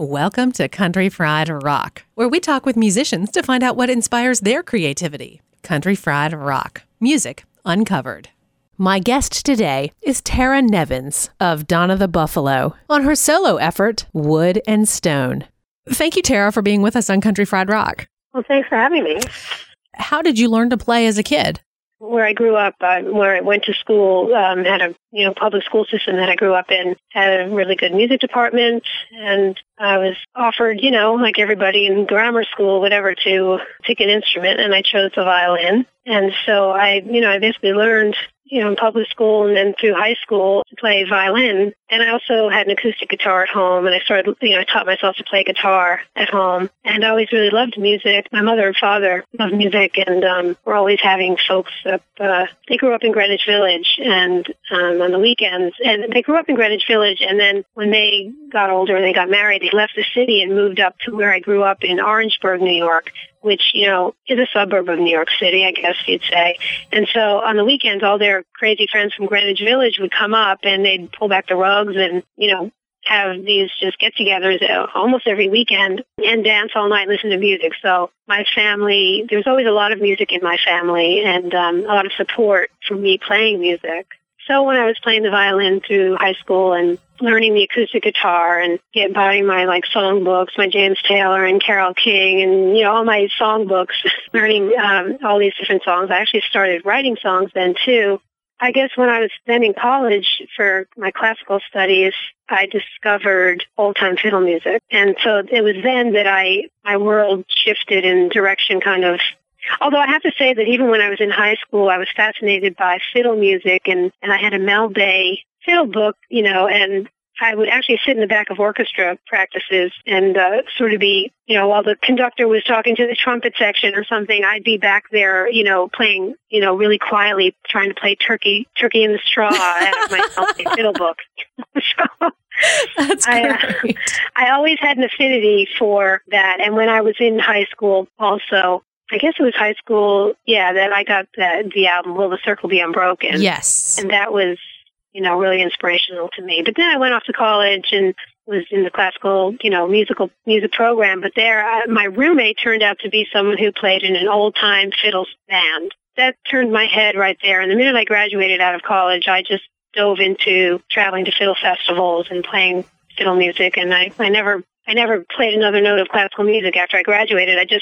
Welcome to Country Fried Rock, where we talk with musicians to find out what inspires their creativity. Country Fried Rock, music uncovered. My guest today is Tara Nevins of Donna the Buffalo on her solo effort, Wood and Stone. Thank you, Tara, for being with us on Country Fried Rock. Well, thanks for having me. How did you learn to play as a kid? Where I grew up, where I went to school, had a public school system that I grew up in, had a really good music department, and I was offered, like everybody in grammar school, whatever, to pick an instrument, and I chose the violin. And so I basically learned, in public school and then through high school to play violin. And I also had an acoustic guitar at home, and I started, I taught myself to play guitar at home. And I always really loved music. My mother and father loved music, and we're always having folks up. They grew up in Greenwich Village, and on the weekends. And they grew up in Greenwich Village, and then when they got older and they got married, they left the city and moved up to where I grew up in Orangeburg, New York, which, is a suburb of New York City, I guess you'd say. And so on the weekends, all their crazy friends from Greenwich Village would come up, and they'd pull back the rugs and, have these just get-togethers almost every weekend and dance all night, listen to music. So my family, there's always a lot of music in my family, and a lot of support for me playing music. So when I was playing the violin through high school and learning the acoustic guitar and buying my songbooks, my James Taylor and Carole King and, all my songbooks, learning all these different songs, I actually started writing songs then too. I guess when I was then in college for my classical studies, I discovered old-time fiddle music. And so it was then that my world shifted in direction kind of. Although I have to say that even when I was in high school, I was fascinated by fiddle music, and I had a Mel Bay fiddle book, and I would actually sit in the back of orchestra practices and sort of be, while the conductor was talking to the trumpet section or something, I'd be back there, playing, really quietly, trying to play Turkey in the Straw out of my Mel Bay fiddle book. So That's great. I always had an affinity for that. And when I was in high school also, I guess it was high school, that I got the album, Will the Circle Be Unbroken? Yes. And that was, really inspirational to me. But then I went off to college and was in the classical, music program. But there, my roommate turned out to be someone who played in an old-time fiddle band. That turned my head right there. And the minute I graduated out of college, I just dove into traveling to fiddle festivals and playing fiddle music. And I never played another note of classical music after I graduated. I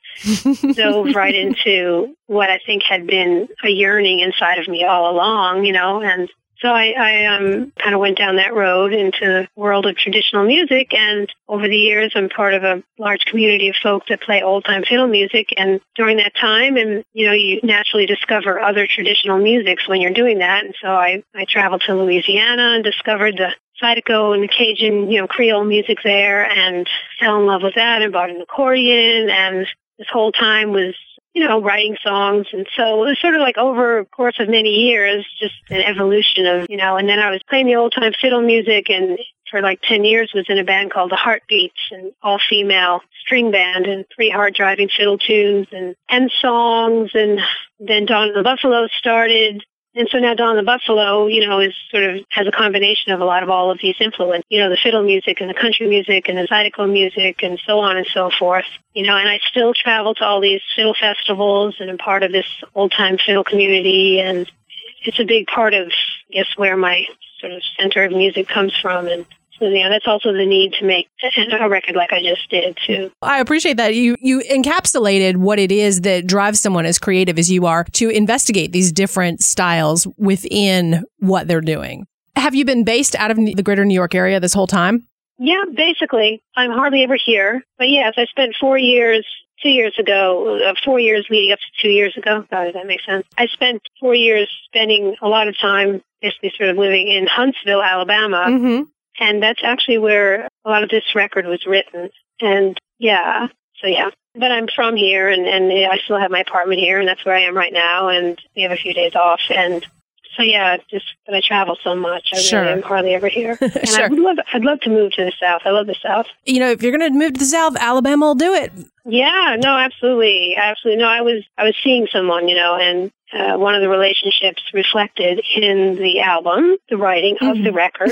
just dove right into what I think had been a yearning inside of me all along, and so I kind of went down that road into the world of traditional music, and over the years I'm part of a large community of folks that play old-time fiddle music, and during that time, and you naturally discover other traditional musics when you're doing that, and so I traveled to Louisiana and discovered the Zydeco and the Cajun, Creole music there, and fell in love with that and bought an accordion, and this whole time was, writing songs. And so it was sort of like over a course of many years, just an evolution of, and then I was playing the old-time fiddle music, and for 10 years was in a band called the Heartbeats, an all-female string band, and 3 hard-driving fiddle tunes and songs, and then Donna the Buffalo started. And so now Donna the Buffalo, is sort of has a combination of a lot of all of these influences, the fiddle music and the country music and the Zydeco music and so on and so forth, and I still travel to all these fiddle festivals, and I'm part of this old-time fiddle community, and it's a big part of, I guess, where my sort of center of music comes from. And so, that's also the need to make a record like I just did, too. I appreciate that. You encapsulated what it is that drives someone as creative as you are to investigate these different styles within what they're doing. Have you been based out of the greater New York area this whole time? Yeah, basically. I'm hardly ever here. But yes, I spent 4 years, 2 years ago, 4 years leading up to 2 years ago. God, does that make sense? I spent 4 years spending a lot of time basically sort of living in Huntsville, Alabama. Mm-hmm. And that's actually where a lot of this record was written. And but I'm from here, and I still have my apartment here, and that's where I am right now, and we have a few days off. And so, but I travel so much. I really am hardly ever here. And Sure. I'd love to move to the South. I love the South. If you're going to move to the South, Alabama will do it. Yeah, no, absolutely. Absolutely. No, I was seeing someone, and one of the relationships reflected in the album, the writing of the record.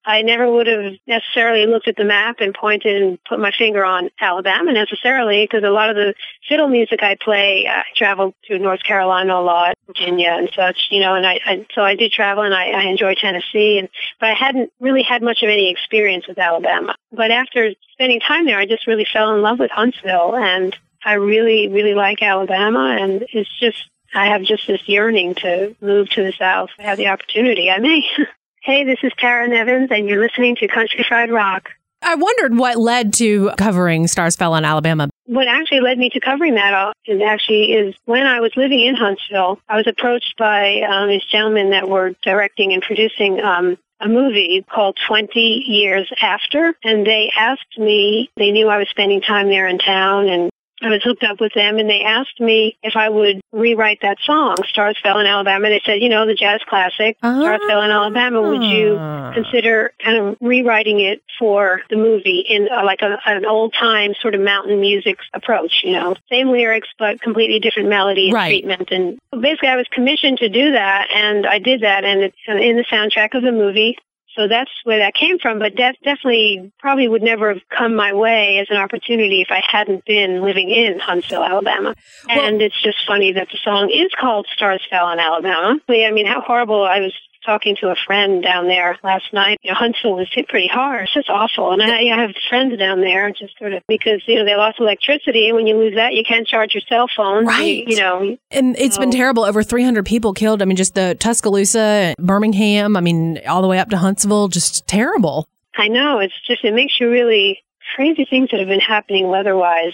I never would have necessarily looked at the map and pointed and put my finger on Alabama necessarily, because a lot of the fiddle music I play, I traveled to North Carolina a lot, Virginia and such, and so I did travel, and I enjoy Tennessee, but I hadn't really had much of any experience with Alabama. But after spending time there, I just really fell in love with Huntsville, and I really, really like Alabama, and I have just this yearning to move to the South. I have the opportunity. I may. Hey, this is Tara Nevins, and you're listening to Country Fried Rock. I wondered what led to covering Stars Fell in Alabama. What actually led me to covering that is when I was living in Huntsville, I was approached by these gentlemen that were directing and producing a movie called 20 Years After, and they asked me, they knew I was spending time there in town, and I was hooked up with them, and they asked me if I would rewrite that song, Stars Fell in Alabama. They said, the jazz classic, Stars Fell in Alabama, would you consider kind of rewriting it for the movie in an old-time sort of mountain music approach, Same lyrics, but completely different melody and treatment. And basically, I was commissioned to do that, and I did that, and it's in the soundtrack of the movie. So that's where that came from, but definitely probably would never have come my way as an opportunity if I hadn't been living in Huntsville, Alabama. And it's just funny that the song is called Stars Fell in Alabama. I mean, how horrible. I was talking to a friend down there last night. Huntsville was hit pretty hard. It's just awful. And I have friends down there just sort of because, they lost electricity. And when you lose that, you can't charge your cell phone. Right. And it's been terrible. Over 300 people killed. I mean, just the Tuscaloosa, Birmingham, all the way up to Huntsville, just terrible. I know. It makes you really crazy things that have been happening weather-wise,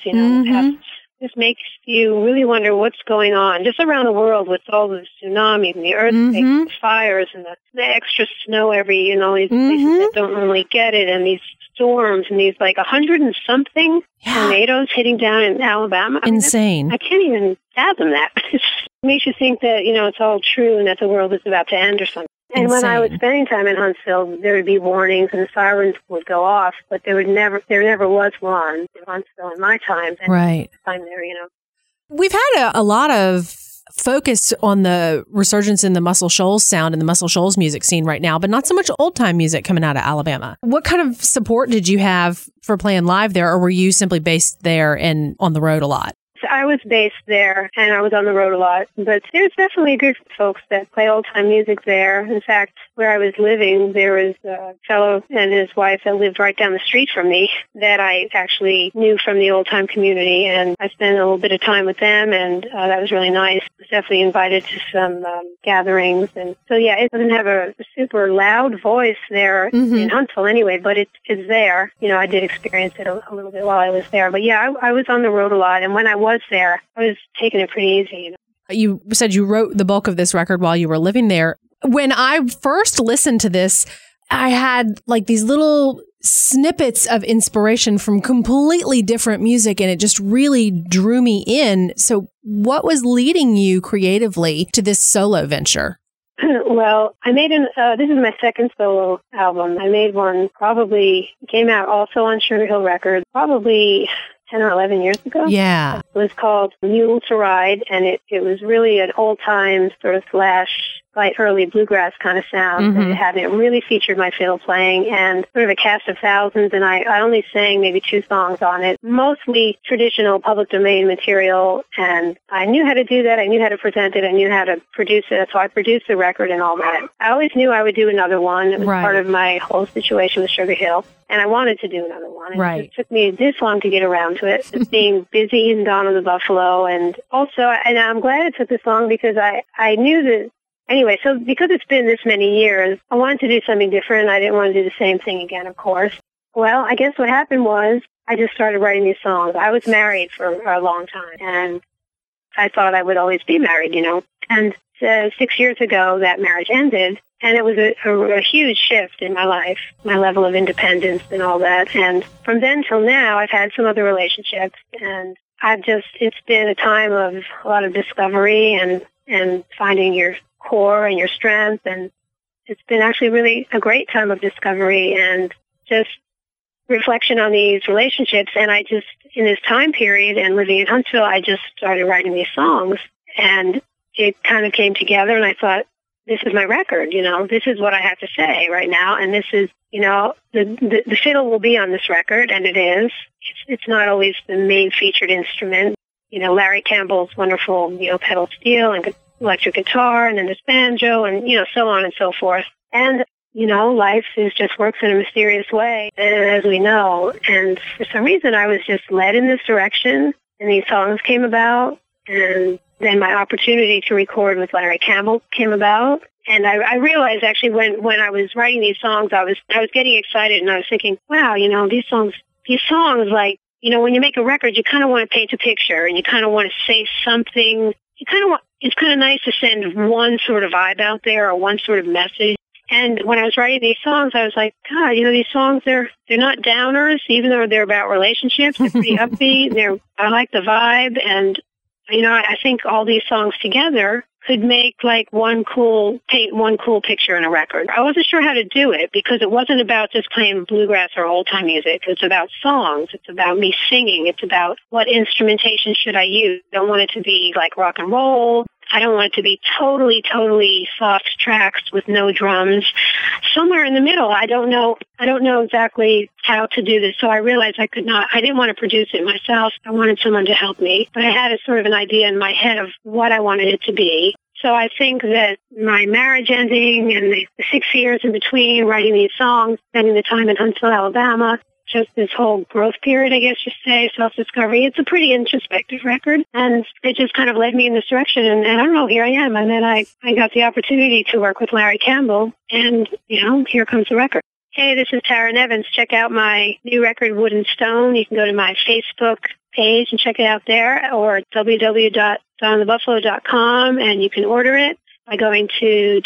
This makes you really wonder what's going on just around the world with all the tsunamis and the earthquakes and the fires and the extra snow these places that don't normally get it, and these storms and these 100 and something tornadoes hitting down in Alabama. Insane. I can't even fathom that. It makes you think that, it's all true and that the world is about to end or something. And when I was spending time in Huntsville, there would be warnings and the sirens would go off, but there never was one in Huntsville in my time. Right. Time there, We've had a lot of focus on the resurgence in the Muscle Shoals sound and the Muscle Shoals music scene right now, but not so much old-time music coming out of Alabama. What kind of support did you have for playing live there, or were you simply based there and on the road a lot? I was based there, and I was on the road a lot. But there's definitely a group of folks that play old-time music there. In fact, where I was living, there was a fellow and his wife that lived right down the street from me that I actually knew from the old-time community, and I spent a little bit of time with them, and that was really nice. I was definitely invited to some gatherings. And so, it doesn't have a super loud voice there in Huntsville anyway, but it's there. I did experience it a little bit while I was there. But, I was on the road a lot, and when I was there, I was taking it pretty easy. You said you wrote the bulk of this record while you were living there. When I first listened to this, I had these little snippets of inspiration from completely different music, and it just really drew me in. So what was leading you creatively to this solo venture? Well, I made this is my second solo album. I made one came out also on Sugar Hill Records, probably 10 or 11 years ago. Yeah. It was called Mule to Ride, and it was really an old-time sort of slash early bluegrass kind of sound. And it really featured my fiddle playing and sort of a cast of thousands, and I only sang maybe 2 songs on it, mostly traditional public domain material, and I knew how to do that. I knew how to present it. I knew how to produce it, so I produced the record and all that. I always knew I would do another one. It was part of my whole situation with Sugar Hill, and I wanted to do another one. It took me this long to get around to it, just being busy in Dawn of the Buffalo, and I'm glad it took this long because I knew that. Anyway, so because it's been this many years, I wanted to do something different. I didn't want to do the same thing again, of course. Well, I guess what happened was I just started writing these songs. I was married for a long time, and I thought I would always be married, And 6 years ago, that marriage ended, and it was a huge shift in my life, my level of independence and all that. And from then till now, I've had some other relationships, and it's been a time of a lot of discovery and finding your core and your strength, and it's been actually really a great time of discovery and just reflection on these relationships. And I just, in this time period and living in Huntsville, I just started writing these songs, and it kind of came together, and I thought, this is my record, this is what I have to say right now. And this is, the fiddle will be on this record, and it is. It's not always the main featured instrument. Larry Campbell's wonderful, pedal steel and electric guitar, and then there's banjo, and, so on and so forth. And, life just works in a mysterious way, as we know. And for some reason, I was just led in this direction, and these songs came about, and then my opportunity to record with Larry Campbell came about. And I realized actually when I was writing these songs, I was getting excited, and I was thinking, wow, these songs, like, when you make a record, you kind of want to paint a picture, and you kind of want to say something. It's kind of nice to send one sort of vibe out there, or one sort of message. And when I was writing these songs, I was like, God, these songs, they're not downers, even though they're about relationships. They're pretty upbeat. I like the vibe. And, I think all these songs together could make paint one cool picture in a record. I wasn't sure how to do it, because it wasn't about just playing bluegrass or old time music. It's about songs. It's about me singing. It's about what instrumentation should I use. I don't want it to be like rock and roll. I don't want it to be totally soft tracks with no drums. Somewhere in the middle, I don't know exactly how to do this. So I realized I didn't want to produce it myself. I wanted someone to help me. But I had a sort of an idea in my head of what I wanted it to be. So I think that my marriage ending and the 6 years in between writing these songs, spending the time in Huntsville, Alabama, just this whole growth period, I guess you say, self-discovery. It's a pretty introspective record, and it just kind of led me in this direction. And I don't know, here I am. And then I got the opportunity to work with Larry Campbell, and, here comes the record. Hey, this is Tara Nevins. Check out my new record, Wood and Stone. You can go to my Facebook page and check it out there, or www.donnathebuffalo.com, and you can order it by going to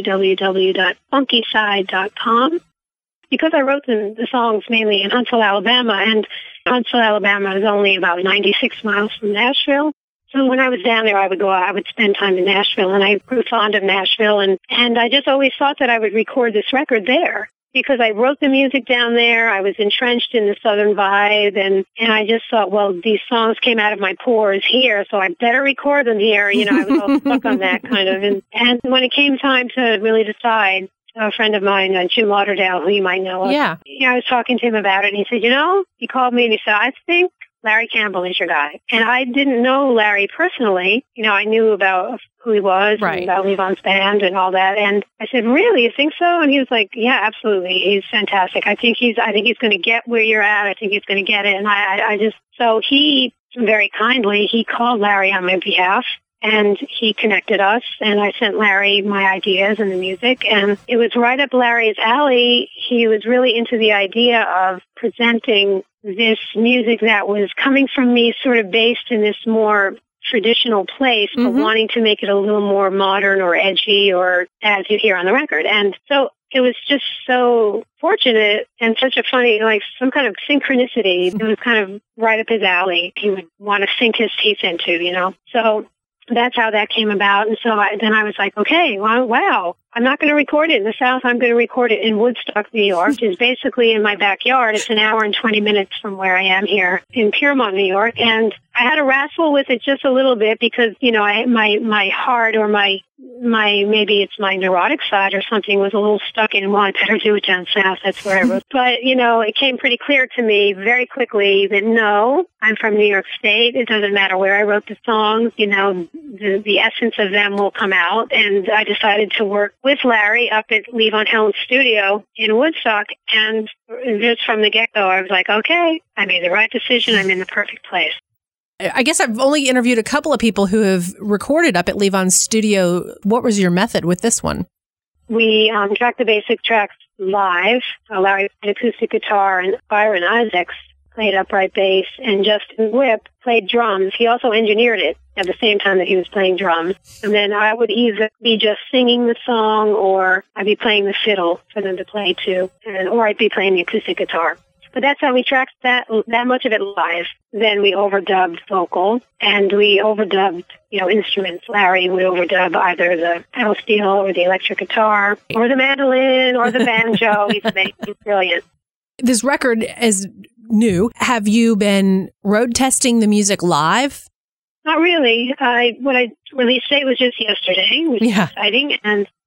www.funkyside.com. Because I wrote the songs mainly in Huntsville, Alabama, and Huntsville, Alabama is only about 96 miles from Nashville. So when I was down there, I would spend time in Nashville, and I grew fond of Nashville, and I just always thought that I would record this record there. Because I wrote the music down there, I was entrenched in the Southern vibe, and I just thought, well, these songs came out of my pores here, so I better record them here. I was all stuck on that kind of. And when it came time to really decide, a friend of mine, Jim Lauderdale, who you might know of, I was talking to him about it, and he said, he called me and he said, I think Larry Campbell is your guy. And I didn't know Larry personally. I knew about who he was, and about Levon's band and all that. And I said, really, you think so? And he was like, yeah, absolutely. He's fantastic. I think he's going to get where you're at. I think he's going to get it. And so he very kindly, he called Larry on my behalf, and he connected us, and I sent Larry my ideas and the music, and it was right up Larry's alley. He was really into the idea of presenting this music that was coming from me, sort of based in this more traditional place, but wanting to make it a little more modern or edgy, or as you hear on the record. And so it was just so fortunate and such a funny, some kind of synchronicity. It was kind of right up his alley. He would want to sink his teeth into, So that's how that came about. And so then I was like, okay, wow, I'm not going to record it in the South. I'm going to record it in Woodstock, New York, which is basically in my backyard. It's an hour and 20 minutes from where I am here in Piermont, New York. And I had to wrestle with it just a little bit because, my heart, or maybe it's my neurotic side or something, was a little stuck in, well, I better do it down south. That's where I wrote. But, it came pretty clear to me very quickly that no, I'm from New York State. It doesn't matter where I wrote the songs, the essence of them will come out. And I decided to work with Larry up at Levon Helm's studio in Woodstock. And just from the get-go, I was like, okay, I made the right decision. I'm in the perfect place. I guess I've only interviewed a couple of people who have recorded up at Levon's studio. What was your method with this one? We tracked the basic tracks live. Larry played acoustic guitar, and Byron Isaacs played upright bass, and Justin Whip played drums. He also engineered it at the same time that he was playing drums. And then I would either be just singing the song, or I'd be playing the fiddle for them to play too, or I'd be playing the acoustic guitar. But that's how we tracked that much of it live. Then we overdubbed vocal, and we overdubbed, instruments. Larry would overdub either the pedal steel or the electric guitar or the mandolin or the banjo. He's brilliant. This record is new. Have you been road testing the music live? Not really. What I released date was just yesterday, which is exciting. And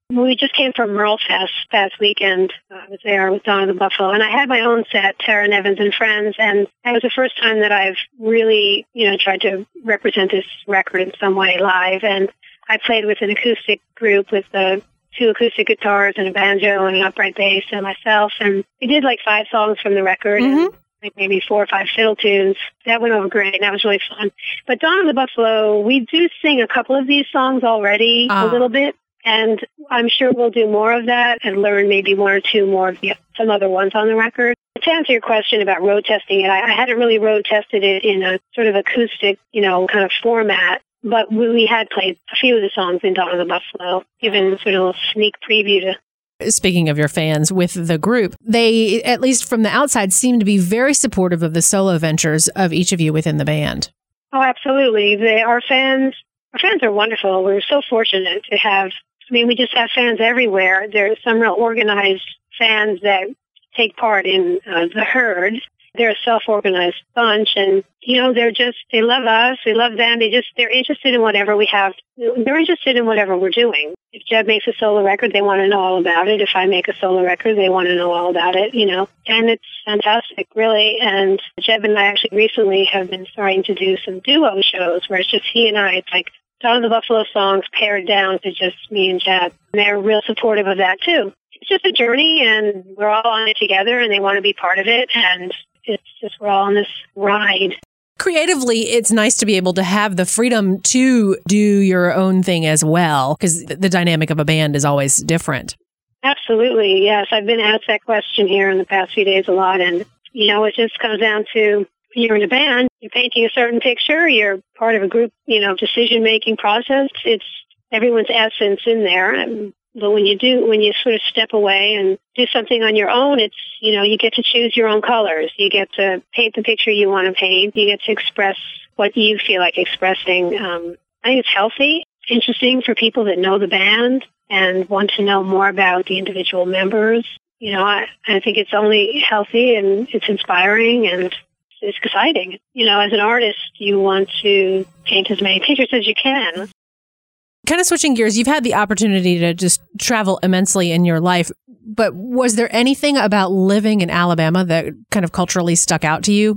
We just came from Merle Fest past weekend. I was there with Donna the Buffalo, and I had my own set, Tara Nevins and Friends, and that was the first time that I've really, tried to represent this record in some way live. And I played with an acoustic group with the 2 acoustic guitars and a banjo and an upright bass and myself, and we did like 5 songs from the record. And like maybe 4 or 5 fiddle tunes. That went over great. That was really fun. But Donna the Buffalo, we do sing a couple of these songs already a little bit. And I'm sure we'll do more of that and learn maybe 1 or 2 more of some other ones on the record. To answer your question about road testing it, I hadn't really road tested it in a sort of acoustic, kind of format. But we had played a few of the songs in Donna the Buffalo, given sort of a little sneak preview to. Speaking of your fans with the group, they, at least from the outside, seem to be very supportive of the solo ventures of each of you within the band. Oh, absolutely. Our fans are wonderful. We're so fortunate to have, we just have fans everywhere. There's some real organized fans that take part in the herd. They're a self-organized bunch, and, they love us, we love them. They're interested in whatever we have. They're interested in whatever we're doing. If Jeb makes a solo record, they want to know all about it. If I make a solo record, they want to know all about it, And it's fantastic, really. And Jeb and I actually recently have been starting to do some duo shows where it's just he and I. It's like Donna the Buffalo songs pared down to just me and Jeb. And they're real supportive of that, too. It's just a journey, and we're all on it together, and they want to be part of it, and it's just we're all on this ride. Creatively, it's nice to be able to have the freedom to do your own thing as well, because the dynamic of a band is always different. Absolutely, yes. I've been asked that question here in the past few days a lot, and, it just comes down to you're in a band, you're painting a certain picture, you're part of a group, decision-making process. It's everyone's essence in there. But when you sort of step away and do something on your own, it's, you get to choose your own colors. You get to paint the picture you want to paint. You get to express what you feel like expressing. I think it's healthy, interesting for people that know the band and want to know more about the individual members. I think it's only healthy, and it's inspiring, and it's exciting. As an artist, you want to paint as many pictures as you can. Kind of switching gears, you've had the opportunity to just travel immensely in your life, but was there anything about living in Alabama that kind of culturally stuck out to you?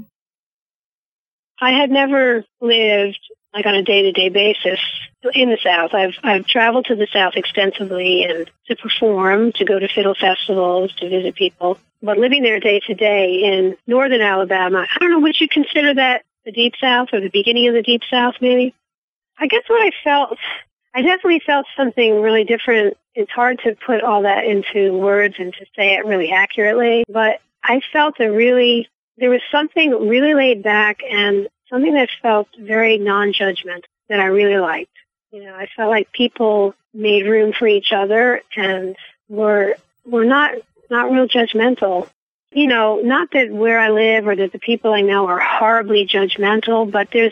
I had never lived like on a day-to-day basis in the South. I've traveled to the South extensively and to perform, to go to fiddle festivals, to visit people. But living there day-to-day in northern Alabama, I don't know, would you consider that the Deep South or the beginning of the Deep South, maybe? I guess what I definitely felt something really different. It's hard to put all that into words and to say it really accurately, but I felt there was something really laid back and something that felt very non-judgmental that I really liked. I felt like people made room for each other and were not real judgmental. Not that where I live or that the people I know are horribly judgmental, but there's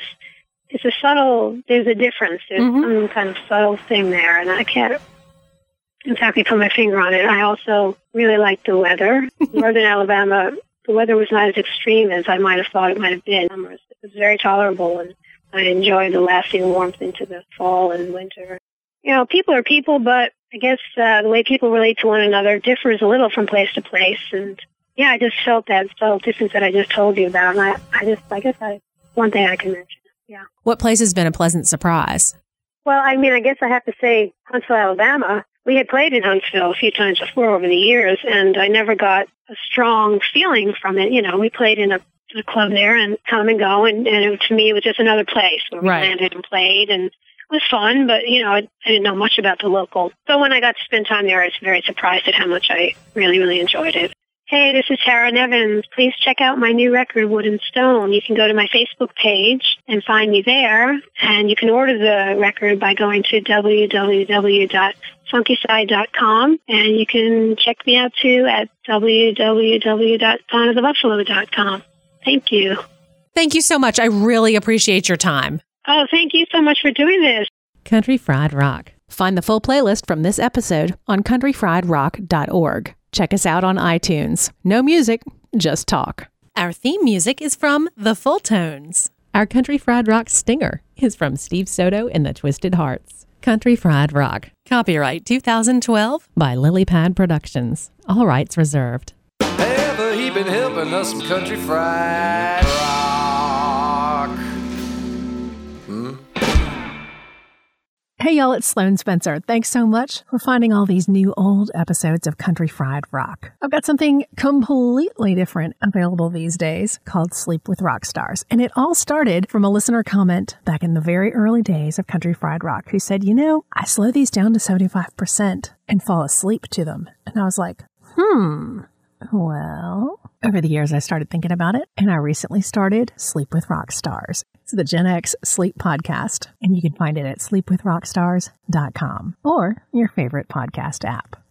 a difference. There's some kind of subtle thing there, and I can't exactly put my finger on it. I also really like the weather. Northern Alabama, the weather was not as extreme as I might have thought it might have been. It was very tolerable, and I enjoy the lasting warmth into the fall and winter. People are people, but I guess the way people relate to one another differs a little from place to place. And yeah, I just felt that subtle difference that I just told you about. And I guess one thing I can mention. Yeah. What place has been a pleasant surprise? Well, I guess I have to say Huntsville, Alabama. We had played in Huntsville a few times before over the years, and I never got a strong feeling from it. We played in a club there and come and go, and to me it was just another place where we landed and played, and it was fun, but, I didn't know much about the local. So when I got to spend time there, I was very surprised at how much I really, really enjoyed it. Hey, this is Tara Nevins. Please check out my new record, Wood and Stone. You can go to my Facebook page and find me there, and you can order the record by going to www.funkyside.com, and you can check me out, too, at www.donnathebuffalo.com. Thank you. Thank you so much. I really appreciate your time. Oh, thank you so much for doing this. Country Fried Rock. Find the full playlist from this episode on countryfriedrock.org. Check us out on iTunes. No music, just talk. Our theme music is from The Full Tones. Our Country Fried Rock stinger is from Steve Soto and the Twisted Hearts. Country Fried Rock. Copyright 2012 by Lilypad Productions. All rights reserved. Ever he been helping us some country fried rock? Hey y'all, it's Sloan Spencer. Thanks so much for finding all these new old episodes of Country Fried Rock. I've got something completely different available these days called Sleep with Rock Stars. And it all started from a listener comment back in the very early days of Country Fried Rock who said, I slow these down to 75% and fall asleep to them. And I was like, well, over the years I started thinking about it, and I recently started Sleep with Rock Stars. It's the Gen X Sleep Podcast, and you can find it at sleepwithrockstars.com or your favorite podcast app.